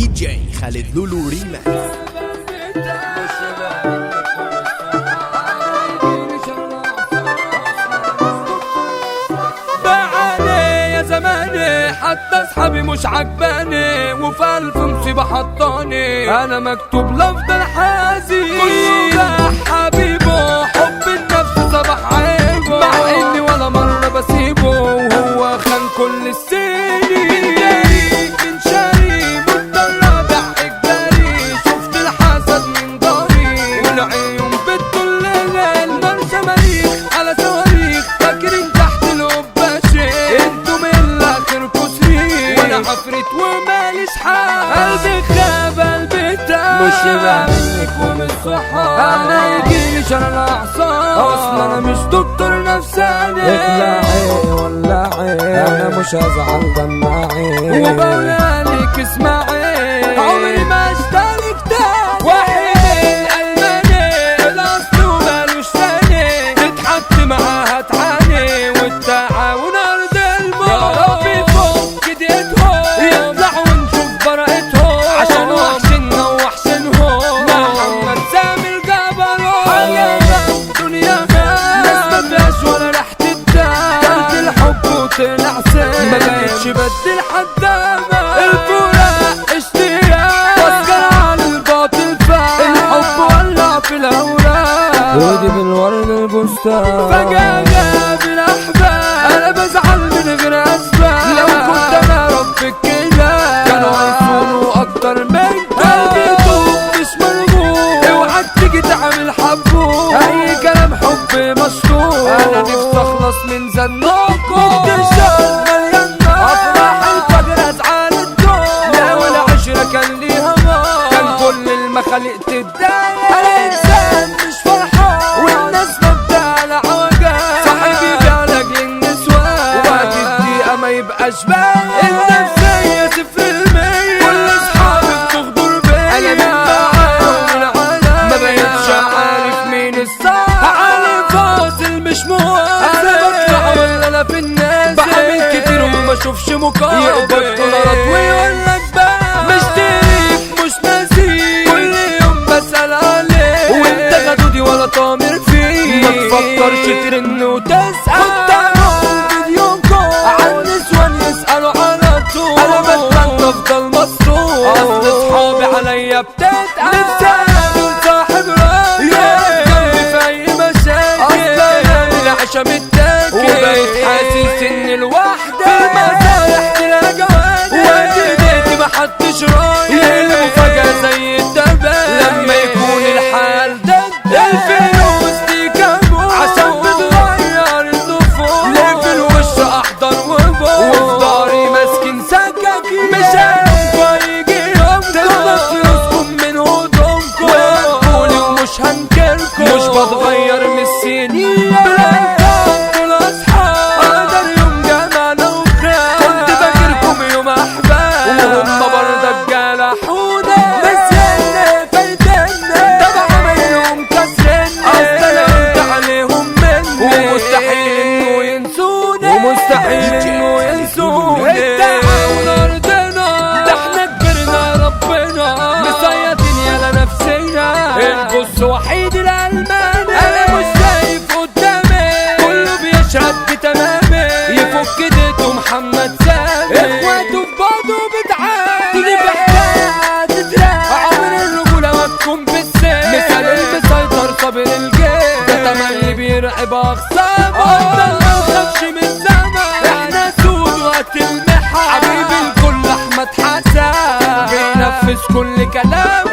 دي جي خالد لولو ريماكس. بعاني يا زماني حتى اصحابي مش عجباني، وفي الف مصيبة حطاني انا مكتوب لافضل حزين. كله ده حبيبه حب النفس صباح عيبه، مع اني ولا مرة بسيبه وهو خان كل السنين. من شاري مضطر ابيع اجباري، شفت الحسد من داري والعيون بتطل النار صواريخ على صواريخ، فاكرين تحت القباشة انتوا من الاخر كسرين وانا عفريت وماليش حال. قلبي خاب قلبي تاب مش شبه منك ومن صحاب، انا يجيلي شلل اعصاب اصلا انا مش دكتور نفساني. اخلعي ولعي انا مش هزعل دمعي، وبقولك اسمعي عمري ما اشتري كتاب وحيد الماني الاصل ومالوش ثاني، تتحط معاها تعاني والتعاون ارض الموت. يا ربي فوق كديتهم يطلعوا ونشوف براءتهم عشان وحشنا ووحشنهم. محمد سامي الجبروت حياة دنيا ناس ما فيهاش ولا ريحة الدم، كلت الحب وطلع سام ما بقتش بدل حدامة. الفراق اشتياق واسكر على الباطل فاق، الحب ولع في الاوراق ودي بالورد البستان. فجأة جاب الاحباب انا بزعل من غير اسباب، لو كنت انا ربك كده كانوا هيصونوا اكتر من قلبي طوب مش مرغوب. اوعى تيجي تعمل حبوب اي كلام حب مشروب، انا نفسي اخلص من زنوكم. الشهر مليان نار افراح الفجر ازعل الدور، لا والعشرة كان ليها نار كان كل المخالق تتضايق. انا انسان مش فرحان والناس مبدأ على عوجات، صاحبي بيعالج للنسوان وقت الدقيقة ما يبقاش باين. النفسية 0%، كل اصحابي بتغدر بيا، انا من معاهم من العالم ما بقتش عارف مين الصح. علي فاصل مش مواصل، انا بطلع ولا انا في الناس بعمل كتير وما اشوفش مقابل، يقبض دولارات ويقولك بقى مش تاريخ مش نسيب، كل يوم بسأل عليك وانت غدودي ولا طامر فيه. ما تفكرش ترن وتسأل كنت اعمل فيديو كول عن نسوان يسألوا على طول، انا بتمنى افضل مصروف اصل اصحابي عليا بتتقل. نفسي اقابل صاحب راجل جنبي في اي مشاكل، اصلا انا العشا متاكل وبقيت حاسس ان الوحدة في المسارح تلاقي جواكل، واجدتي محدش رايح المفاجأة زي الدباب لما يكون الحال ده. الفلوس دي كابوس عشان بتغير النفوس، ليه في الوش احضر وبوس وفي داري ماسكين سكاكين. مش هينفع يجي يوم تخلص فلوسكم من هدومكم ويحكولي ومش هنكركم، مش بتغير من السنين بالأيام دول اصحاب، اقدر يوم جمعنا وخير كنت فاكركم يوم احباب وهم برضك جلحونا، بس اللي فايتنا طبعا منهم كسرنا، اصلا قلت عليهم مني ومستحيل انه ينسونا ومستحيل انه ينسونا. التعاون ارضنا ده احنا كبرنا ربنا مسيطين يالا نفسنا، البص وحيد الالماني انا مش شايف قدامي كله بيشهد بتمامي، يفك ايديته محمد سامي اخواته في بعضه بتعاني، تيجي بحكاية تتراقى عمر الرجولة ما تكون بالسيف، مثال المسيطر صابر الجيش ده تملي بيرعب اخصامه، افضل ما نخافش من الزمن احنا سود وقت المحن، حبيب الكل احمد حسن بينفذ كل كلامه،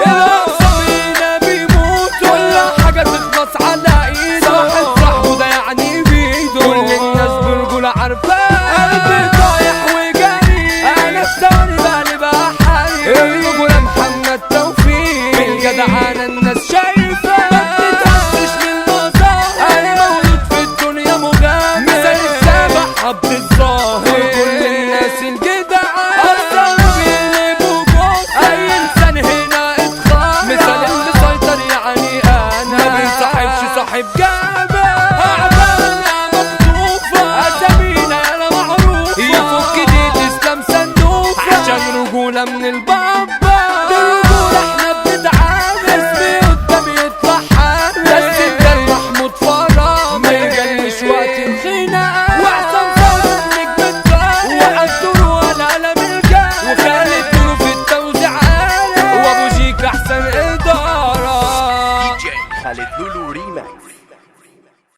الأقصى بيموت كل حاجة تخلص على ايده، صاحب صاحبه ده يعني بيده كل الناس برجولة عارفاه، قلبي طايح وجري انا في ثواني بقلب احري، الرجولة محمد توفيق بالجدعانة الناس شايفة ما بتتهزش من المظاهر، انا مولود في الدنيا مغامر مثال السابح عبد الظاهر، كل الناس الجدعان اصلا بيقلبوا جوه اي انسان هنا اتخان، مثال المسيطر يعني انا ما بيصاحبش صاحب جابه، اعمالنا مخطوفة اسامينا انا معروفة، يفك دي تسلم صندوقة عشان رجولة من البابا. خالد لولو ريماكس.